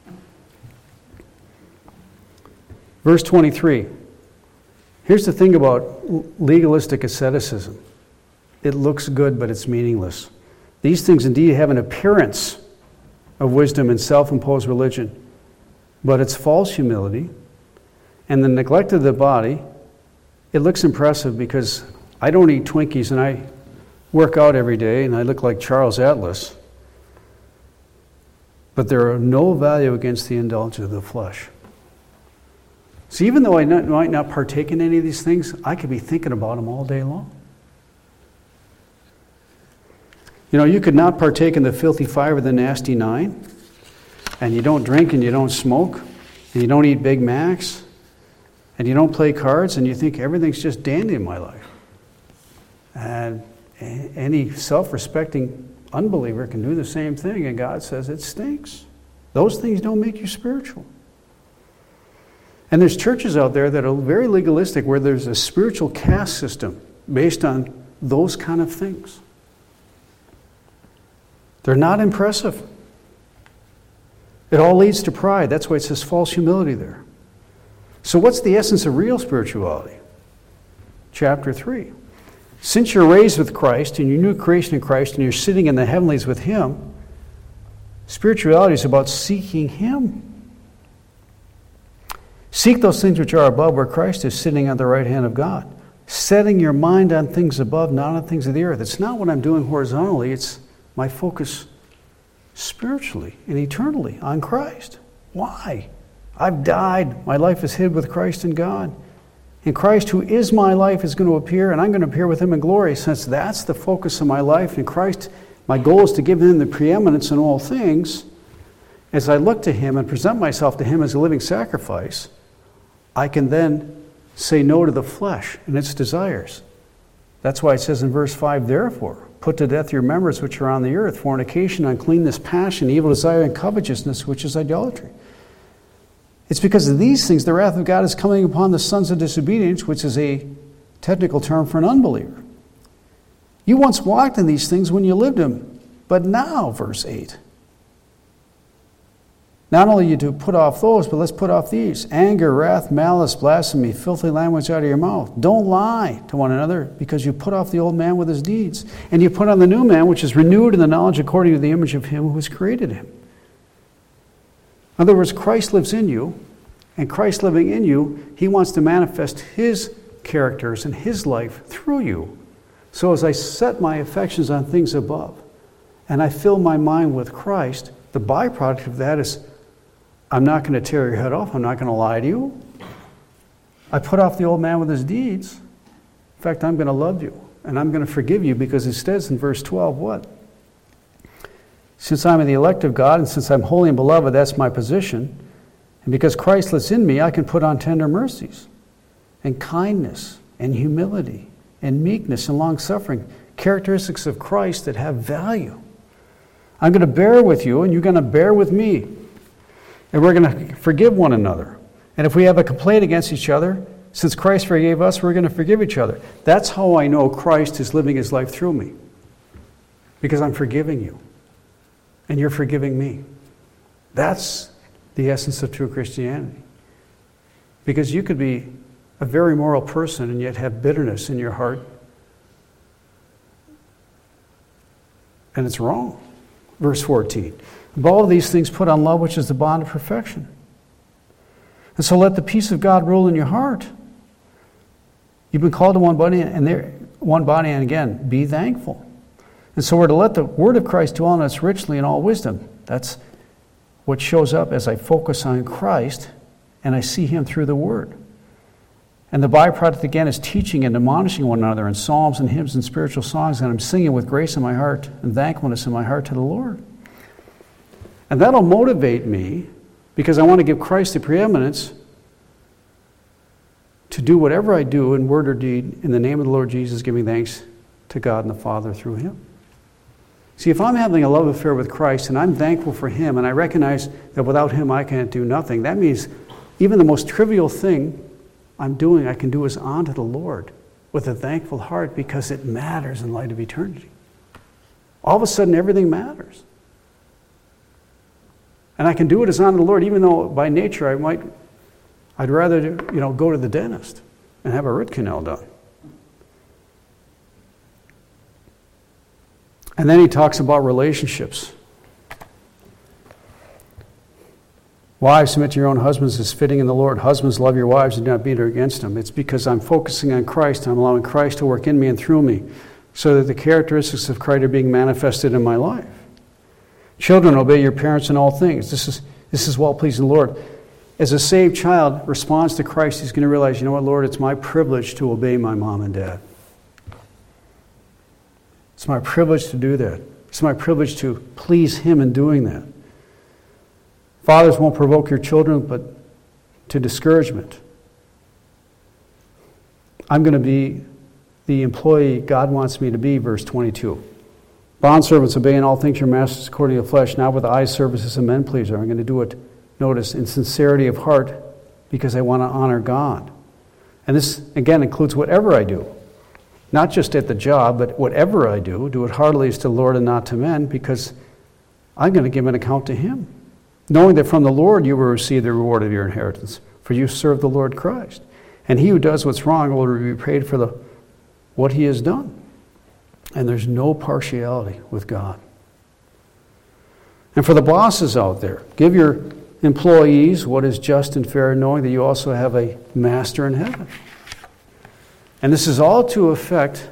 Speaker 1: Verse twenty-three. Here's the thing about legalistic asceticism. It looks good, but it's meaningless. These things indeed have an appearance of wisdom and self-imposed religion, but it's false humility. And the neglect of the body, it looks impressive because I don't eat Twinkies and I work out every day and I look like Charles Atlas. But they're of no value against the indulgence of the flesh. So even though I not, might not partake in any of these things, I could be thinking about them all day long. You know, you could not partake in the filthy five or the nasty nine, and you don't drink and you don't smoke, and you don't eat Big Macs, and you don't play cards, and you think everything's just dandy in my life. And any self-respecting unbeliever can do the same thing, and God says it stinks. Those things don't make you spiritual. And there's churches out there that are very legalistic where there's a spiritual caste system based on those kind of things. They're not impressive. It all leads to pride. That's why it says false humility there. So what's the essence of real spirituality? Chapter three. Since you're raised with Christ and you're new creation in Christ and you're sitting in the heavenlies with Him, spirituality is about seeking Him. Seek those things which are above where Christ is sitting on the right hand of God. Setting your mind on things above, not on things of the earth. It's not what I'm doing horizontally, it's my focus spiritually and eternally on Christ. Why? I've died. My life is hid with Christ in God. And Christ, who is my life, is going to appear, and I'm going to appear with him in glory. Since that's the focus of my life, and Christ, my goal is to give him the preeminence in all things, as I look to him and present myself to him as a living sacrifice, I can then say no to the flesh and its desires. That's why it says in verse five, therefore, put to death your members which are on the earth, fornication, uncleanness, passion, evil desire, and covetousness, which is idolatry. It's because of these things the wrath of God is coming upon the sons of disobedience, which is a technical term for an unbeliever. You once walked in these things when you lived them, but now, verse eight, not only you do put off those, but let's put off these. Anger, wrath, malice, blasphemy, filthy language out of your mouth. Don't lie to one another, because you put off the old man with his deeds. And you put on the new man, which is renewed in the knowledge according to the image of him who has created him. In other words, Christ lives in you, and Christ living in you, he wants to manifest his characters and his life through you. So as I set my affections on things above, and I fill my mind with Christ, the byproduct of that is, I'm not going to tear your head off. I'm not going to lie to you. I put off the old man with his deeds. In fact, I'm going to love you. And I'm going to forgive you, because it says in verse twelve, what? Since I'm the elect of God, and since I'm holy and beloved, that's my position. And because Christ lives in me, I can put on tender mercies, and kindness, and humility, and meekness, and long-suffering. Characteristics of Christ that have value. I'm going to bear with you, and you're going to bear with me. And we're going to forgive one another. And if we have a complaint against each other, since Christ forgave us, we're going to forgive each other. That's how I know Christ is living his life through me. Because I'm forgiving you. And you're forgiving me. That's the essence of true Christianity. Because you could be a very moral person and yet have bitterness in your heart. And it's wrong. Verse fourteen. Of all of these things put on love, which is the bond of perfection. And so let the peace of God rule in your heart. You've been called to one body, and there, one body, and again, be thankful. And so we're to let the word of Christ dwell in us richly in all wisdom. That's what shows up as I focus on Christ and I see him through the word. And the byproduct, again, is teaching and admonishing one another in psalms and hymns and spiritual songs, and I'm singing with grace in my heart and thankfulness in my heart to the Lord. And that'll motivate me, because I want to give Christ the preeminence to do whatever I do in word or deed in the name of the Lord Jesus, giving thanks to God and the Father through him. See, if I'm having a love affair with Christ and I'm thankful for him, and I recognize that without him I can't do nothing, that means even the most trivial thing I'm doing, I can do as unto the Lord with a thankful heart, because it matters in light of eternity. All of a sudden, everything matters. And I can do it as unto the Lord, even though by nature I might, I'd rather, you know, go to the dentist and have a root canal done. And then he talks about relationships. Wives, submit to your own husbands as fitting in the Lord. Husbands, love your wives and do not beat her against them. It's because I'm focusing on Christ. I'm allowing Christ to work in me and through me, so that the characteristics of Christ are being manifested in my life. Children, obey your parents in all things. This is, this is well-pleasing the Lord. As a saved child responds to Christ, he's going to realize, you know what, Lord, it's my privilege to obey my mom and dad. It's my privilege to do that. It's my privilege to please him in doing that. Fathers, won't provoke your children, but to discouragement. I'm going to be the employee God wants me to be, verse twenty-two. Bondservants, obey in all things your masters according to the flesh, not with eye service as a men pleaser. I'm going to do it, notice, in sincerity of heart, because I want to honor God. And this, again, includes whatever I do. Not just at the job, but whatever I do, do it heartily as to the Lord and not to men, because I'm going to give an account to him. Knowing that from the Lord you will receive the reward of your inheritance, for you serve the Lord Christ. And he who does what's wrong will be paid for the what he has done. And there's no partiality with God. And for the bosses out there, give your employees what is just and fair, knowing that you also have a master in heaven. And this is all to affect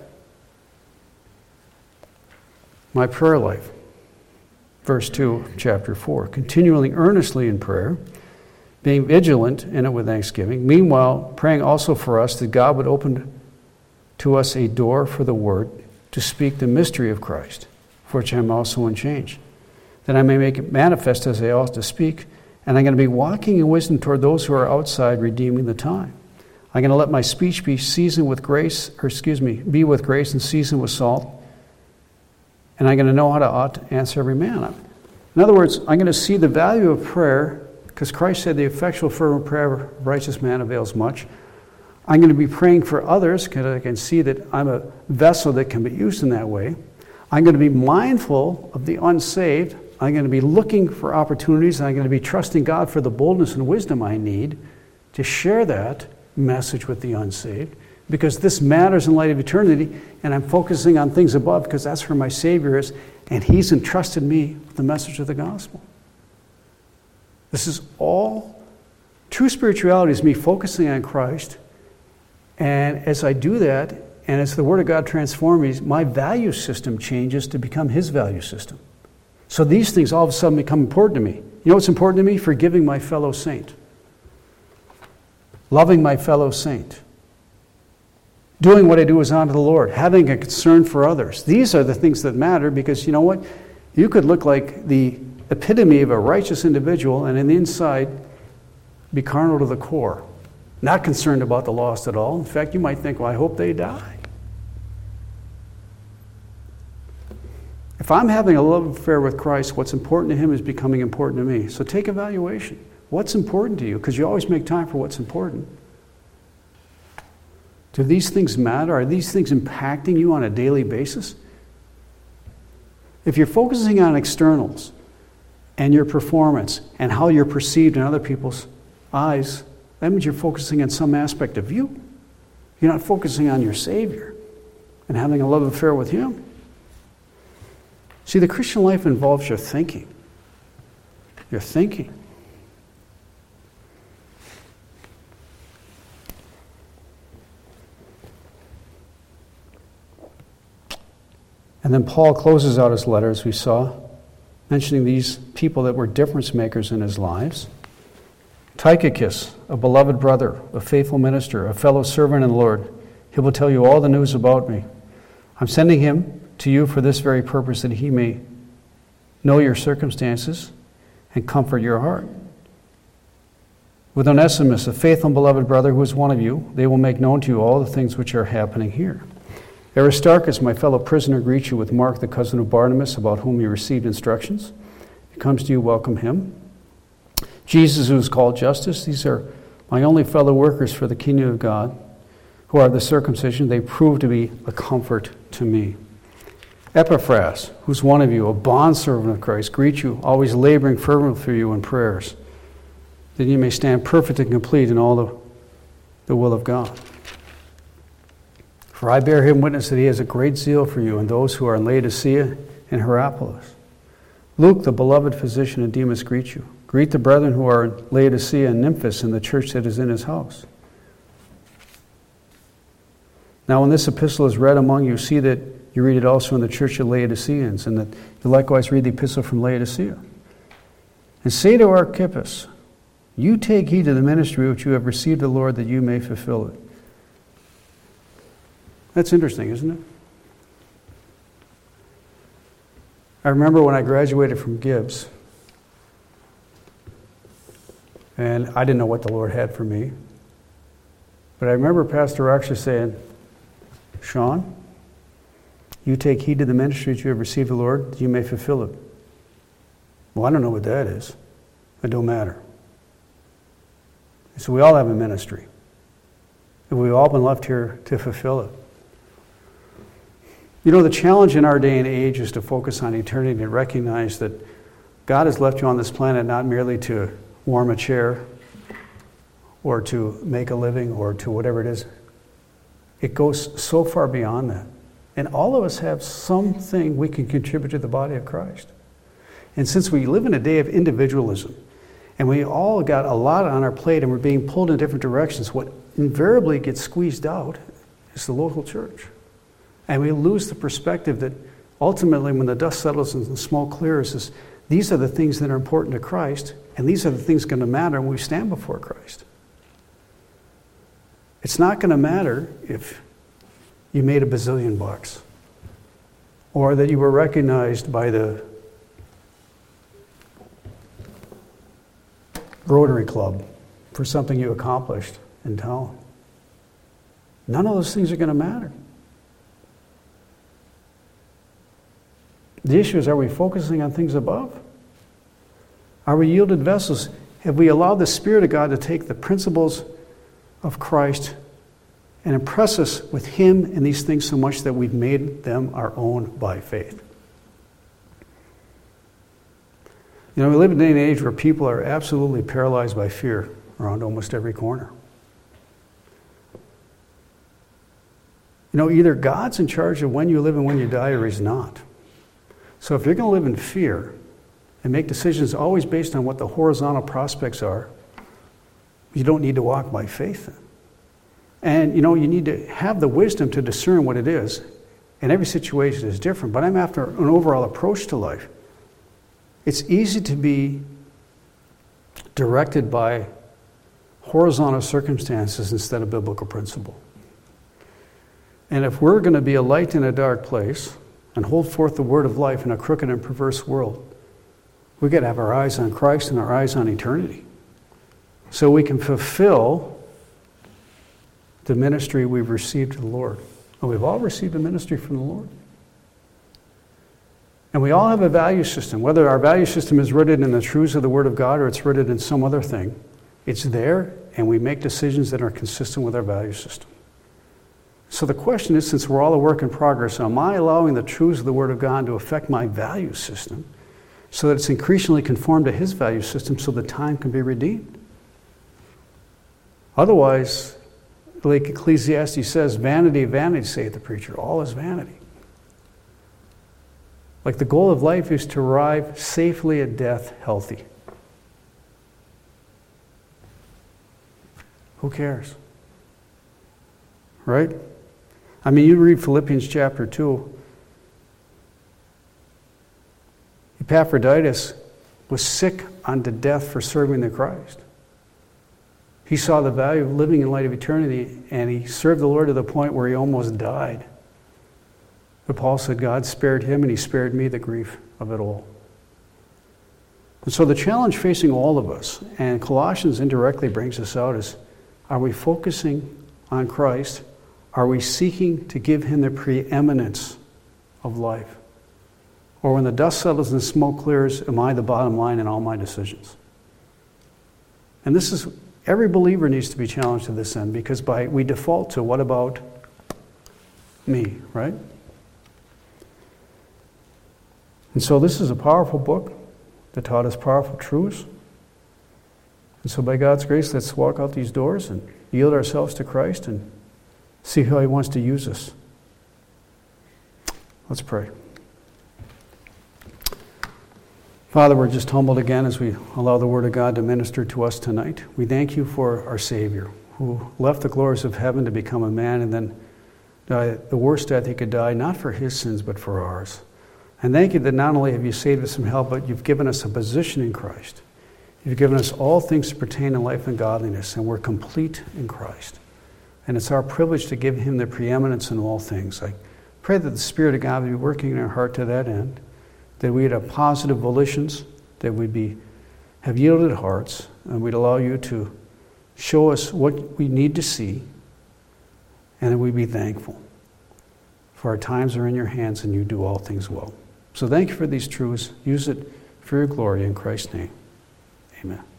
Speaker 1: my prayer life. Verse two, chapter four. Continually, earnestly in prayer, being vigilant in it with thanksgiving. Meanwhile, praying also for us that God would open to us a door for the word to speak the mystery of Christ, for which I am also unchanged, that I may make it manifest as I ought to speak. And I'm going to be walking in wisdom toward those who are outside, redeeming the time. I'm going to let my speech be seasoned with grace, or excuse me, be with grace and seasoned with salt. And I'm going to know how to ought to answer every man. In other words, I'm going to see the value of prayer, because Christ said the effectual fervent prayer of a righteous man avails much. I'm going to be praying for others, because I can see that I'm a vessel that can be used in that way. I'm going to be mindful of the unsaved. I'm going to be looking for opportunities, and I'm going to be trusting God for the boldness and wisdom I need to share that message with the unsaved, because this matters in light of eternity, and I'm focusing on things above because that's where my Savior is, and He's entrusted me with the message of the gospel. This is all, true spirituality is me focusing on Christ, and as I do that, and as the Word of God transforms me, my value system changes to become His value system. So these things all of a sudden become important to me. You know what's important to me? Forgiving my fellow saint. Loving my fellow saint. Doing what I do is unto the Lord. Having a concern for others. These are the things that matter, because you know what? You could look like the epitome of a righteous individual and in the inside be carnal to the core. Not concerned about the lost at all. In fact, you might think, well, I hope they die. If I'm having a love affair with Christ, what's important to Him is becoming important to me. So take evaluation. What's important to you? Because you always make time for what's important. Do these things matter? Are these things impacting you on a daily basis? If you're focusing on externals and your performance and how you're perceived in other people's eyes, that means you're focusing on some aspect of you. You're not focusing on your Savior and having a love affair with Him. See, the Christian life involves your thinking. Your thinking. And then Paul closes out his letter, as we saw, mentioning these people that were difference makers in his lives. Tychicus, a beloved brother, a faithful minister, a fellow servant in the Lord, he will tell you all the news about me. I'm sending him to you for this very purpose, that he may know your circumstances and comfort your heart. With Onesimus, a faithful and beloved brother who is one of you, they will make known to you all the things which are happening here. Aristarchus, my fellow prisoner, greets you with Mark, the cousin of Barnabas, about whom you received instructions. He comes to you, welcome him. Jesus, who is called Justus, these are my only fellow workers for the kingdom of God, who are the circumcision. They prove to be a comfort to me. Epaphras, who's one of you, a bondservant of Christ, greets you, always laboring fervently for you in prayers, that you may stand perfect and complete in all the, the will of God. For I bear him witness that he has a great zeal for you and those who are in Laodicea and Hierapolis. Luke, the beloved physician, and Demas greet you. Greet the brethren who are in Laodicea and Nymphas and the church that is in his house. Now when this epistle is read among you, see that you read it also in the church of Laodiceans, and that you likewise read the epistle from Laodicea. And say to Archippus, you take heed to the ministry which you have received of the Lord, that you may fulfill it. That's interesting, isn't it? I remember when I graduated from Gibbs, and I didn't know what the Lord had for me, but I remember Pastor actually saying, Sean, you take heed to the ministry that you have received of the Lord, that you may fulfill it. Well, I don't know what that is. It don't matter. So we all have a ministry. And we've all been left here to fulfill it. You know, the challenge in our day and age is to focus on eternity and recognize that God has left you on this planet not merely to warm a chair or to make a living or to whatever it is. It goes so far beyond that. And all of us have something we can contribute to the body of Christ. And since we live in a day of individualism, and we all got a lot on our plate and we're being pulled in different directions, what invariably gets squeezed out is the local church. And we lose the perspective that ultimately when the dust settles and the smoke clears, is these are the things that are important to Christ, And these are the things going to matter when we stand before Christ. It's not going to matter if you made a bazillion bucks or that you were recognized by the Rotary Club for something you accomplished in town. None of those things are going to matter. The issue is, are we focusing on things above? Are we yielded vessels? Have we allowed the Spirit of God to take the principles of Christ and impress us with Him in these things so much that we've made them our own by faith? You know, we live in a day and age where people are absolutely paralyzed by fear around almost every corner. You know, either God's in charge of when you live and when you die, or He's not. So if you're going to live in fear and make decisions always based on what the horizontal prospects are, you don't need to walk by faith. And, you know, you need to have the wisdom to discern what it is. And every situation is different. But I'm after an overall approach to life. It's easy to be directed by horizontal circumstances instead of biblical principle. And if we're going to be a light in a dark place and hold forth the word of life in a crooked and perverse world, we've got to have our eyes on Christ and our eyes on eternity, so we can fulfill the ministry we've received from the Lord. And we've all received a ministry from the Lord. And we all have a value system. Whether our value system is rooted in the truths of the Word of God or it's rooted in some other thing, it's there, and we make decisions that are consistent with our value system. So the question is, since we're all a work in progress, am I allowing the truths of the Word of God to affect my value system so that it's increasingly conformed to His value system so the time can be redeemed? Otherwise, like Ecclesiastes says, vanity, vanity, saith the preacher. All is vanity. Like the goal of life is to arrive safely at death healthy. Who cares? Right? I mean, you read Philippians chapter two. Epaphroditus was sick unto death for serving the Christ. He saw the value of living in light of eternity, and he served the Lord to the point where he almost died. But Paul said God spared him, and He spared me the grief of it all. And so the challenge facing all of us, and Colossians indirectly brings us out, is, are we focusing on Christ? Are we seeking to give Him the preeminence of life? Or when the dust settles and the smoke clears, am I the bottom line in all my decisions? And this is, every believer needs to be challenged to this end, because by we default to, what about me, right? And so this is a powerful book that taught us powerful truths. And so by God's grace, let's walk out these doors and yield ourselves to Christ and see how He wants to use us. Let's pray. Father, we're just humbled again as we allow the Word of God to minister to us tonight. We thank You for our Savior, who left the glories of heaven to become a man and then die the worst death He could die, not for His sins, but for ours. And thank You that not only have You saved us from hell, but You've given us a position in Christ. You've given us all things to pertain to life and godliness, and we're complete in Christ. And it's our privilege to give Him the preeminence in all things. I pray that the Spirit of God would be working in our heart to that end, that we'd have positive volitions, that we'd be have yielded hearts, and we'd allow You to show us what we need to see, and that we'd be thankful. For our times are in Your hands, and You do all things well. So thank You for these truths. Use it for Your glory in Christ's name. Amen.